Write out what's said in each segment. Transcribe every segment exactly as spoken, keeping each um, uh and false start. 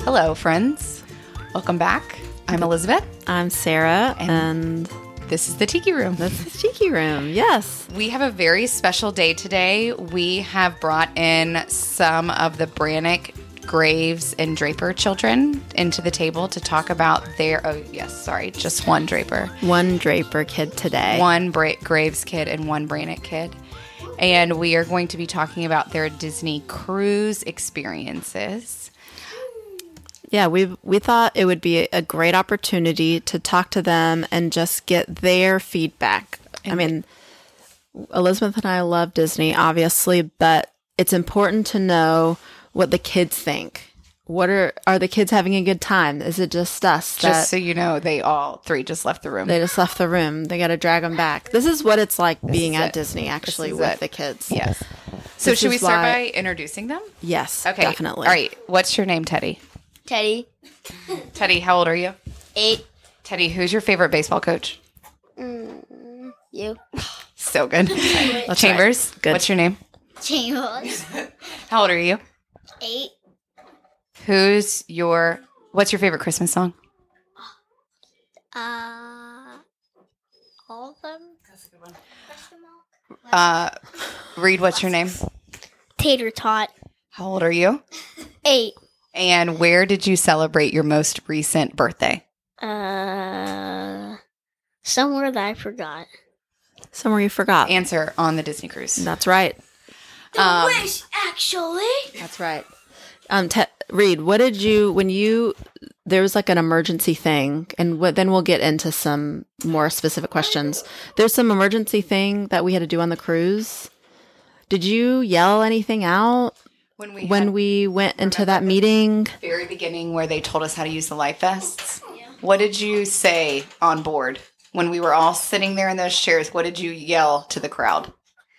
Hello, friends. Welcome back. I'm Elizabeth. I'm Sarah, and, and this is the Tiki Room. This is Tiki Room, yes. We have a very special day today. We have brought in some of the Brannick, Graves, and Draper children into the table to talk about their, oh, yes, sorry, just one Draper. One Draper kid today. One Bra- Graves kid and one Brannick kid. And we are going to be talking about their Disney cruise experiences. Yeah, we we thought it would be a great opportunity to talk to them and just get their feedback. I mean, Elizabeth and I love Disney, obviously, but it's important to know what the kids think. What are are the kids having a good time? Is it just us? That Just so you know, they all three just left the room. They just left the room. They got to drag them back. This is what it's like This being is at it. Disney, actually, This is with it. the kids. Yes. So This should we is start why- by introducing them? Yes, Okay. definitely. All right. What's your name, Teddy? Teddy. Teddy, how old are you? Eight. Teddy, who's your favorite baseball coach? Mm, you. So good. That's Chambers, right. Good. what's your name? Chambers. How old are you? Eight. Who's your, what's your favorite Christmas song? Uh, all of them. Uh, Reed, what's your name? Tater tot. How old are you? Eight. And where did you celebrate your most recent birthday? Uh, somewhere that I forgot. Somewhere you forgot. Answer on the Disney cruise. That's right. The Um, wish, actually. That's right. Um, Te- Reed, what did you, when you, there was like an emergency thing, and what, then we'll get into some more specific questions. There's some emergency thing that we had to do on the cruise. Did you yell anything out When we when had we went into that meeting? the very beginning where they told us how to use the life vests, what did you say on board? When we were all sitting there in those chairs, what did you yell to the crowd?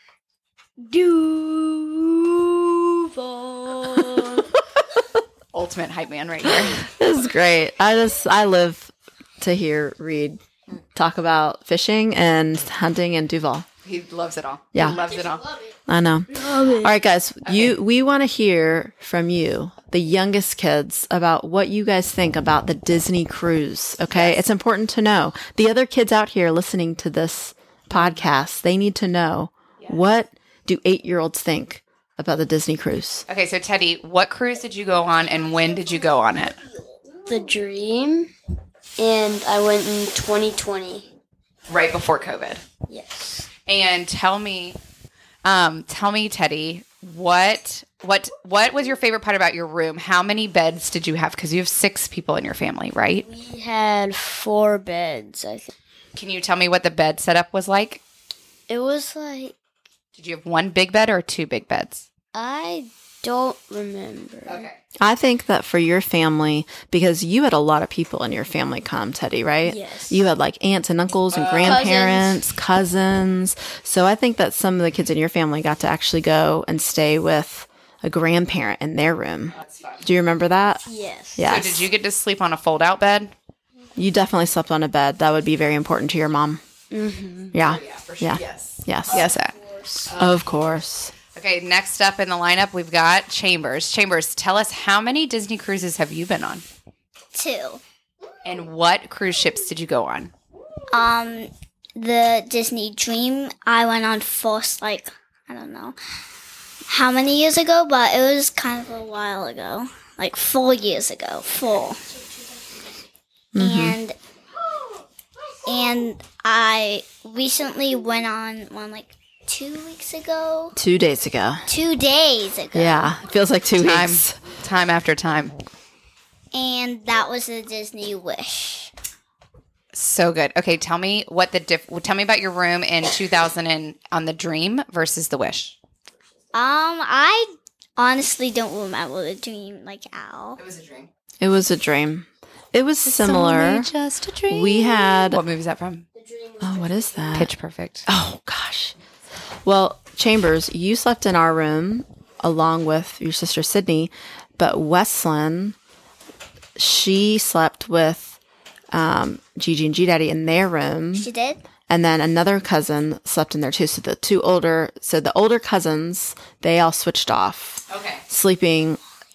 Duval. Ultimate hype man right here. This is great. I just, I live to hear Reed talk about fishing and hunting and Duval. He loves it all. Yeah. He loves it all. I know. Love it. All right, guys, you we want to hear from you, the youngest kids, about what you guys think about the Disney cruise. Okay, it's important to know. The other kids out here listening to this podcast, they need to know what do eight-year-olds think about the Disney cruise. Okay, so Teddy, what cruise did you go on and when did you go on it? The Dream. And I went in twenty twenty. Right before COVID. Yes. And tell me, um, tell me, Teddy, what what what was your favorite part about your room? How many beds did you have? Because you have six people in your family, right? We had four beds, I think. Can you tell me what the bed setup was like? It was like, Did you have one big bed or two big beds? I don't remember. Okay. I think that for your family, because you had a lot of people in your family come, Teddy, right? Yes. You had like aunts and uncles and grandparents, cousins. So I think that some of the kids in your family got to actually go and stay with a grandparent in their room. That's fun. Do you remember that? Yes. Yeah. So did you get to sleep on a fold-out bed? You definitely slept on a bed. That would be very important to your mom. Mm-hmm. Yeah. for Yeah. Yes. Yes. Yes. uh, Of course. Okay, next up in the lineup, we've got Chambers. Chambers, tell us, how many Disney cruises have you been on? Two. And what cruise ships did you go on? Um, the Disney Dream, I went on first, like, I don't know how many years ago, but it was kind of a while ago. Like, four years ago. Four. And, and I recently went on one, like, two weeks ago. Two days ago. Two days ago. Yeah. It feels like two Time, weeks. time after time. And that was the Disney Wish. So good. Okay, tell me what the diff- tell me about your room in two thousand and on the Dream versus the Wish. Um, I honestly don't remember the Dream, like, Al. It was a dream. It was a dream. It was similar. Just a dream. We had. What movie is that from? Oh, what is that? Pitch Perfect. Oh, gosh. Well, Chambers, you slept in our room along with your sister Sydney, but Wesleyan, she slept with um, Gigi and G Daddy in their room. She did? And then another cousin slept in there too. So the two older, so the older cousins, they all switched off, Okay. sleeping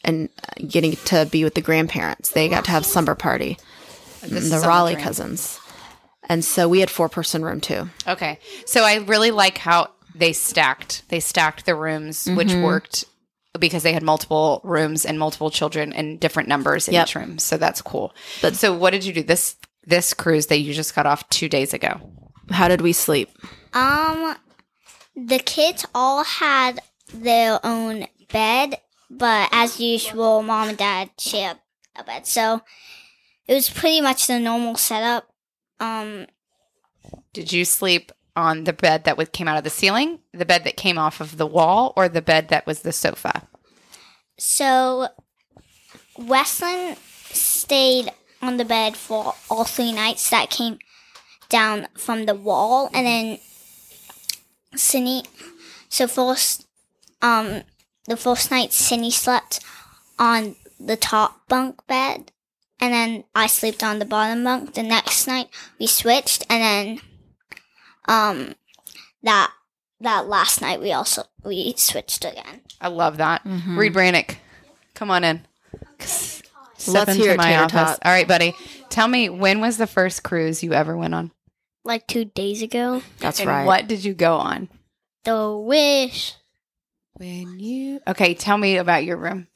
and getting to be with the grandparents. They got to have slumber party, This the is on the Raleigh dream. cousins. And so we had four person room too. Okay. So I really like how they stacked. They stacked the rooms, which Mm-hmm. worked because they had multiple rooms and multiple children and different numbers in Yep. each room. So that's cool. But- so what did you do this this cruise that you just got off two days ago? How did we sleep? Um, the kids all had their own bed, but as usual, mom and dad shared a bed. So it was pretty much the normal setup. Um, Did you sleep on the bed that was, came out of the ceiling, the bed that came off of the wall, or the bed that was the sofa? so Westlin stayed on the bed for all three nights that came down from the wall, and then Cindy. So first, um, the first night Cindy slept on the top bunk bed, and then I slept on the bottom bunk. The next night we switched, and then um, that that last night we also we switched again. I love that. Reed Brannick, come on in. Step Let's into hear it, my Tater office. Tot. All right, buddy. Tell me, when was the first cruise you ever went on? Like two days ago, That's and right. what did you go on? the Wish. When you okay, tell me about your room.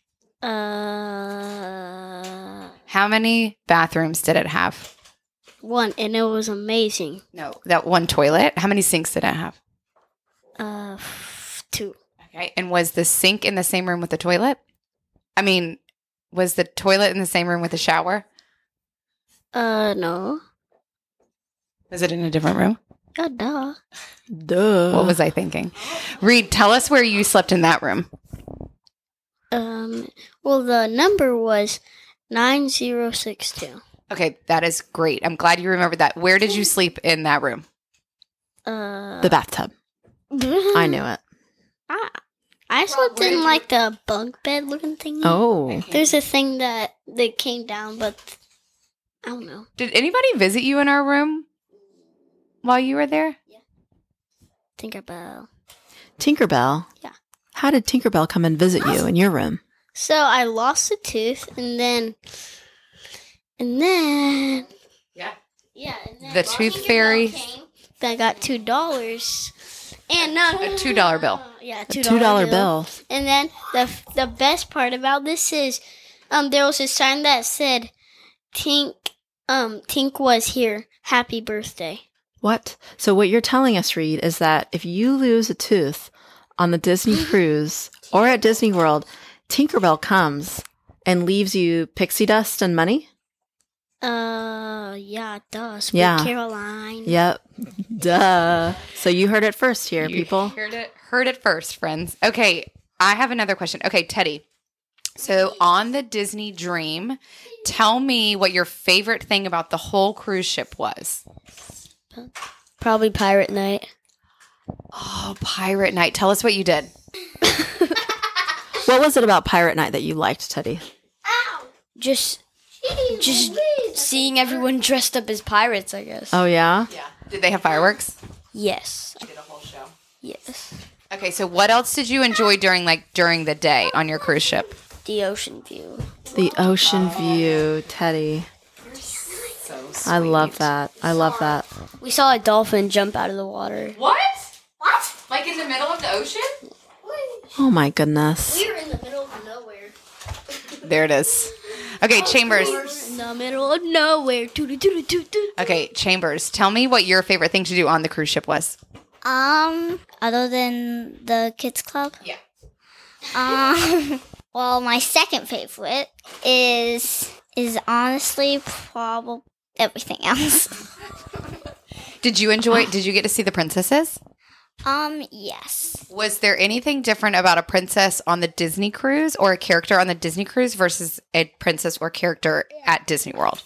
Uh, How many bathrooms did it have? One, and it was amazing. No, that one toilet. How many sinks did it have? Uh, f- two. Okay, and was the sink in the same room with the toilet? I mean, was the toilet in the same room with the shower? Uh, no. Was it in a different room? Uh, duh. Duh. What was I thinking? Reed, tell us where you slept in that room. Um, well, the number was nine zero six two. Okay, that is great. I'm glad you remembered that. Where did you sleep in that room? Uh, the bathtub? I knew it. I, I slept where did in you- like the bunk bed looking thing. Oh. There's a thing that that came down, but I don't know. Did anybody visit you in our room while you were there? Tinkerbell. Tinkerbell? Yeah. How did Tinkerbell come and visit you in your room? So I lost a tooth, and then, and then, Yeah. yeah, and then The tooth Tinkerbell fairy. came. I got two dollars, and no, no, A no, two no, dollar no, bill. no, Yeah, A two two dollar bill. And then the the best part about this is, um, there was a sign that said, "Tink, um, Tink was here. Happy birthday." What? So what you're telling us, Reed, is that if you lose a tooth on the Disney cruise or at Disney World, Tinkerbell comes and leaves you pixie dust and money? Uh, yeah, it does. Sweet Yeah. Caroline. Yep. Duh. So you heard it first here, You people. Heard it, heard it first, friends. Okay, I have another question. Okay, Teddy. So on the Disney Dream, tell me what your favorite thing about the whole cruise ship was. Probably Pirate Night. Oh, Pirate Night. Tell us what you did. What was it about Pirate Night that you liked, Teddy? Just, just seeing everyone dressed up as pirates, I guess. Oh, yeah? Yeah. Did they have fireworks? Yes, Did a whole show. yes. Okay, so what else did you enjoy during like during the day on your cruise ship? The ocean view. The ocean view, Teddy. So I love that. I love that. We saw a dolphin jump out of the water. What? What? Like in the middle of the ocean? Oh, my goodness. We were in the middle of nowhere. There it is. Okay, Chambers. In the middle of nowhere. Doo-doo-doo-doo-doo. Okay, Chambers. Tell me what your favorite thing to do on the cruise ship was. Um, other than the kids club. Yeah. Um, well, my second favorite is is honestly probably everything else. Did you enjoy? Did you get to see the princesses? Um, yes. Was there anything different about a princess on the Disney cruise or a character on the Disney cruise versus a princess or character at Disney World?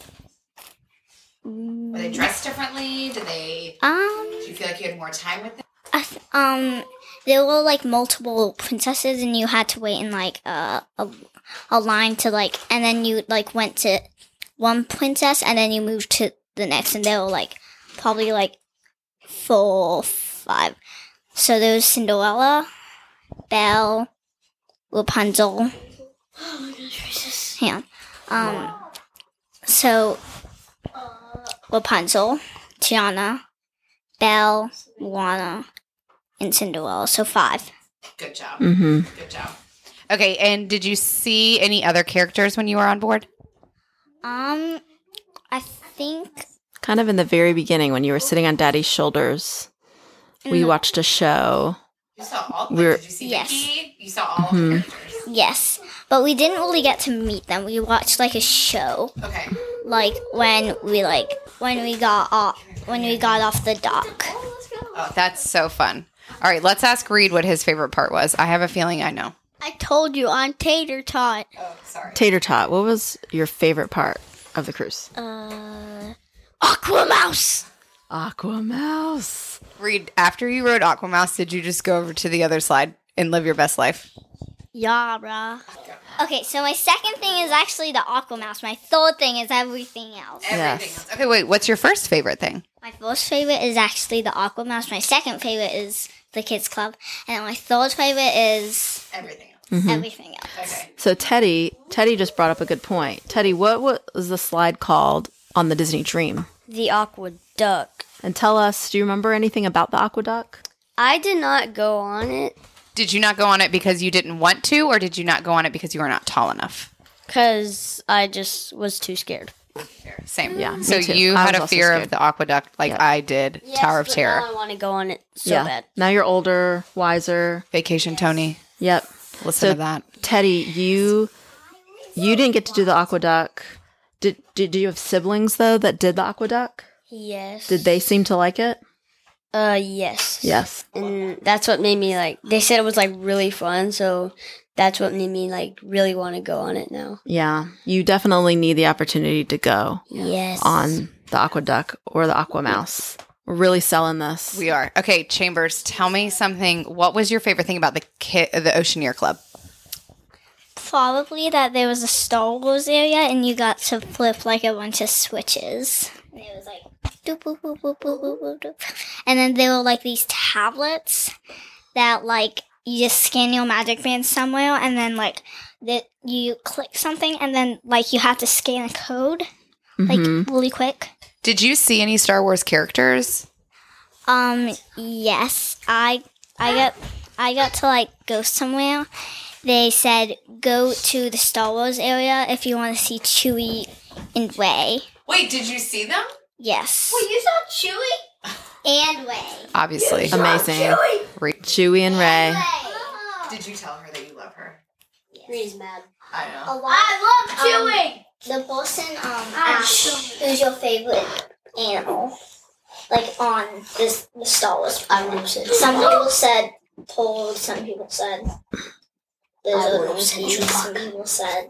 Were they dressed differently? Did they? Um, Did you feel like you had more time with them? I th- um, there were like multiple princesses, and you had to wait in like uh, a a line to like, and then you like went to one princess, and then you moved to the next, and there were like probably like four, five. So there was Cinderella, Belle, Rapunzel, Hang on. Um, so Rapunzel, Tiana, Belle, Moana, and Cinderella. So five. Good job. Mm-hmm. Good job. Okay, and did you see any other characters when you were on board? Um, I think Kind of in the very beginning when you were sitting on Daddy's shoulders, we watched a show. You saw all. We're- did you see Yes. Mickey? You saw all of the characters. yes, but we didn't really get to meet them. We watched like a show, Okay. like when we like when we got off when we got off the dock. Oh, that's so fun. All right, let's ask Reed what his favorite part was. I have a feeling I know. I told you on Tater Tot. Oh, sorry. Tater Tot, what was your favorite part of the cruise? Uh, Aqua Mouse. Aqua Mouse. Reed, after you rode Aquamouse, did you just go over to the other slide and live your best life? Yeah, bruh. Okay, so my second thing is actually the Aqua Mouse. My third thing is everything else. Yes. else. Okay, wait. What's your first favorite thing? My first favorite is actually the Aqua Mouse. My second favorite is the Kids Club, and my third favorite is Everything else. Mm-hmm. everything else. Okay. So Teddy, Teddy just brought up a good point. Teddy, what was the slide called on the Disney Dream? The Aqua Duck. And tell us, do you remember anything about the Aqueduct? I did not go on it Did you not go on it because you didn't want to, or did you not go on it because you were not tall enough? because I just was too scared. Same. Yeah, me So too. you I had was a also fear scared. of the aqueduct like Yeah. I did, Tower of but Terror. Now I want to go on it so yeah. bad. Now you're older, wiser. Vacation Tony. Yep. Listen So to that. Teddy, you you didn't get to do the Aqueduct. Did did you have siblings though that did the Aqueduct? Yes. Did they seem to like it? Uh, yes. Yes. And that's what made me like. They said it was like really fun, so that's what made me like really want to go on it now. Yeah. You definitely need the opportunity to go Yes. on the Aqueduct or the Aqua Mouse. We're really selling this. We are. Okay, Chambers, tell me something. What was your favorite thing about the ki- the Oceaneer Club? Probably that there was a Star Wars area and you got to flip like a bunch of switches. And it was like doop, boop, boop, boop, boop, boop, boop, doop. And then there were like these tablets that like you just scan your magic band somewhere and then like that you click something and then like you have to scan a code like Mhm. really quick. Did you see any Star Wars characters? Um yes, I I got I got to like go somewhere. They said go to the Star Wars area if you want to see Chewie and Rey. Wait, did you see them? Yes. You saw Chewie? And Rey. Obviously. Amazing. Re- Chewie and Ray. Did you tell her that you love her? Reed's mad. I know. I love Chewie! The person um asked who's your favorite animal? Like on this the Star Wars. I would say. Some people said pole, some people said I lizard, would've said some people said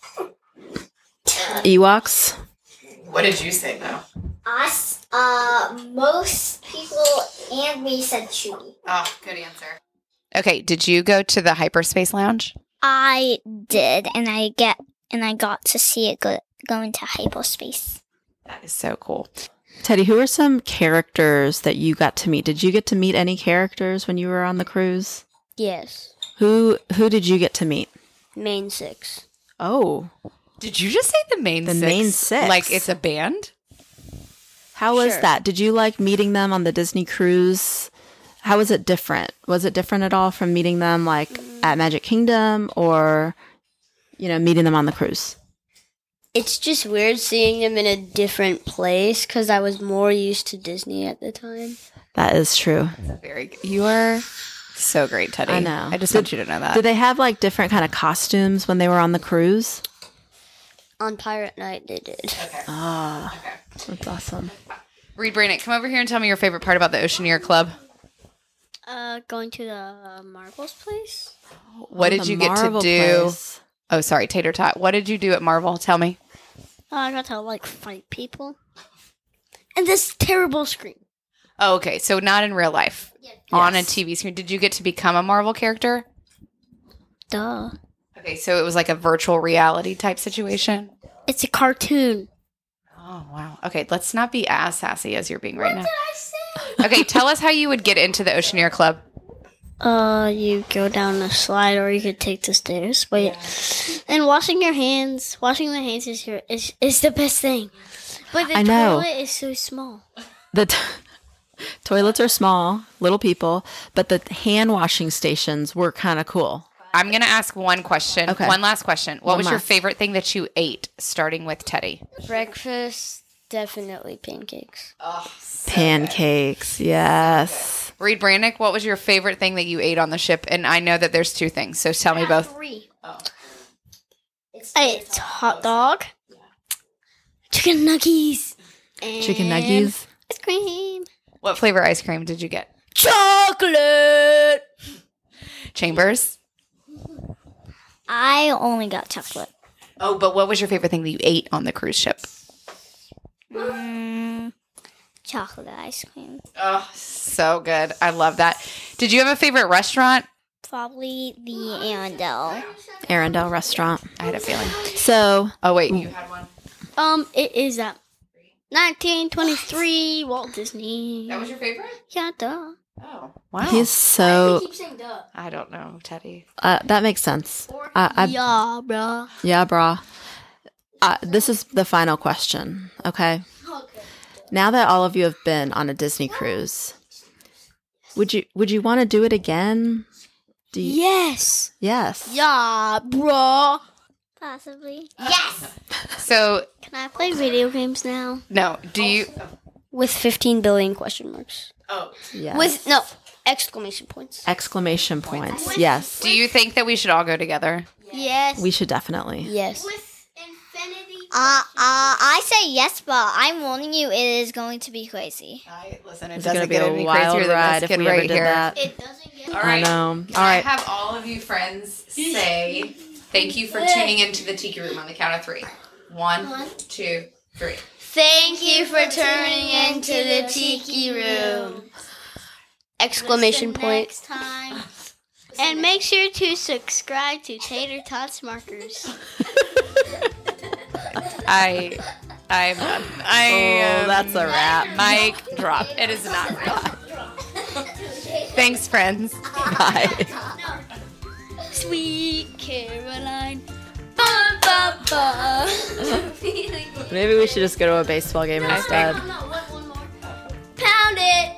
Ewoks. What did you say, though? us. Uh, most people and me said Chewie. Oh, good answer. Okay, did you go to the Hyperspace Lounge? I did, and I get and I got to see it go go into hyperspace. That is so cool. Teddy, who are some characters that you got to meet? Did you get to meet any characters when you were on the cruise? Yes. Who who did you get to meet? Main six. Oh, Did you just say the main The six? main six. Like it's a band? how was Sure. that? Did you like meeting them on the Disney cruise? How was it different? Was it different at all from meeting them like at Magic Kingdom or, you know, meeting them on the cruise? It's just weird seeing them in a different place because I was more used to Disney at the time. That is true. Very good. You are so great, Teddy. I know. I just Did- want you to know that. Did they have like different kind of costumes when they were on the cruise? On Pirate Night, they did. Ah, that's awesome. Reed Brannick, come over here and tell me your favorite part about the Oceaneer Club. Uh, going to the Marbles place? What Oh, did the you get to Marvel do? place. Oh, sorry, Tater Tot. What did you do at Marvel? Tell me. Oh, I got to, like, fight people. And this terrible screen. Oh, okay. So not in real life. On a Yes. T V screen. Did you get to become a Marvel character? Duh. Okay, so it was like a virtual reality type situation. It's a cartoon. Oh, wow. Okay, let's not be as sassy as you're being right now. Okay, tell us how you would get into the Oceaneer Club. Uh, you go down the slide, or you could take the stairs. But yeah. And washing your hands, washing the hands is your is, is the best thing. But the I know. toilet is so small. The t- toilets are small, little people, but the hand washing stations were kind of cool. I'm going to ask one question. Okay. One last question. What One was your last. favorite thing that you ate, starting with Teddy? Breakfast, definitely pancakes. Pancakes, yes. Reed Brannick, what was your favorite thing that you ate on the ship? And I know that there's two things, so tell me both. Three. It's hot dog, chicken nuggets, and Chicken nuggies. ice cream. What flavor ice cream did you get? Chocolate. Chambers? I only got chocolate. Oh, but what was your favorite thing that you ate on the cruise ship? Mm, chocolate ice cream. Oh, so good. I love that. Did you have a favorite restaurant? Probably the Arendelle. Arendelle restaurant. I had a feeling. So, Oh, wait. You had one? Um, it is at nineteen twenty-three Walt Disney. That was your favorite? Yeah, duh. Oh, wow. he's so, keep saying duh. I don't know, Teddy. uh, that makes sense. I, I, Yeah, bruh. yeah, brah. Uh, this is the final question, okay? Okay. Now that all of you have been on a Disney cruise, would you would you want to do it again? Do you, Yes. yes. Yeah, bruh. Possibly. So, Can I play video games now? no. Do you? With fifteen billion question marks. Oh. Yes. With, no, exclamation points. exclamation points. Yes. Do you think that we should all go together? Yes. We should definitely. Yes. With infinity. Uh, uh, I say yes, but I'm warning you, it is going to be crazy. I, listen, it It's doesn't going to be get a any wild crazier than ride this if kid we ever right did here. that. It doesn't get. All I right. know. Can All I right. have all of you friends say thank you for tuning into the Tiki Room on the count of three. One, two, three. Thank you for turning into the Tiki Room. Exclamation Listen point. next time. And make sure to subscribe to Tater Tots Markers. I, I'm, I. Oh, um, that's a wrap. Mic drop. It is not real. Thanks, friends. Bye. Sweet Caroline. Bum, bum, bum. Maybe we should just go to a baseball game instead. No, one, one more. Pound it.